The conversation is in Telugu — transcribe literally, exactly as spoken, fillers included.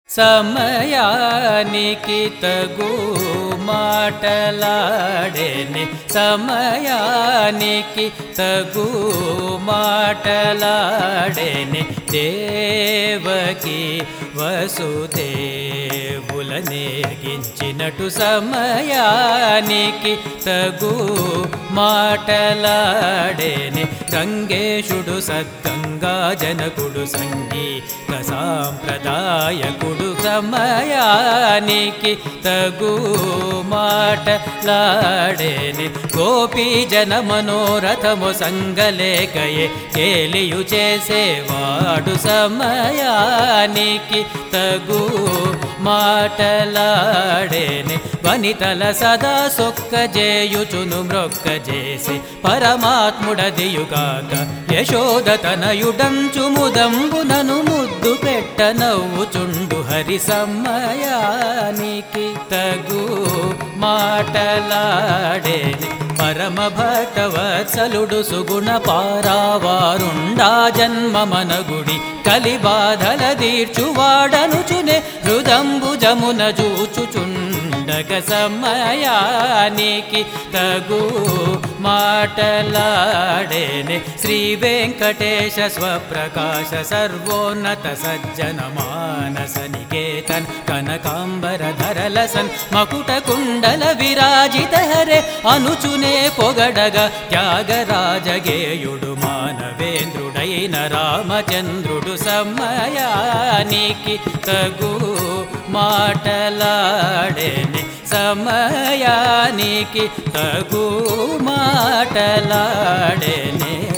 సమయానికి తగు మాటలాడేనే సమయానికి తగు మాటలాడేనే దేవకి వసుదేవులనేగించినటు సమయానికి తగు మాటలాడేనే గంగేశుడు సద్గంగా జనకుడు సంగీత సాంప్రదాయకుడు సమయానికి తగు మాటలాడేనే గోపీ జన మనోరథము సంగలేకయే కేలియు చేసేవాడు సమయానికి తగు మాటలాడేనే వనితల సదా సొక్కజేయుచును మ్రొక్కజేసి పరమాత్ముడదియుగాక యశోదతనయుడంచు ముదంబునను ముద్దు పెట్ట నవ్వుచుండు హరి సమయానికి తగు మాటలాడేనే పరమ భక్తవత్సలుడు సుగుణ పారావారుండా జన్మ మనగుడి కలి బాధల దీర్చువాడనుచునే హృదంబుజమున జూచుచుండగ సమయానికి తగు మాటలాడేనే శ్రీ వెంకటేశ స్వప్రకాశ సర్వోన్నత సజ్జన మానస నికేతన్ కనకాంబర ధరలసన్ మకుట కుండల విరాజిత హరే అనుచునే పొగడగా త్యాగరాజగేయుడు మానవేంద్రుడైన రామచంద్రుడు సమయానికి తగు మాటలాడేనే సమయానికి తగు మాటలాడేనే।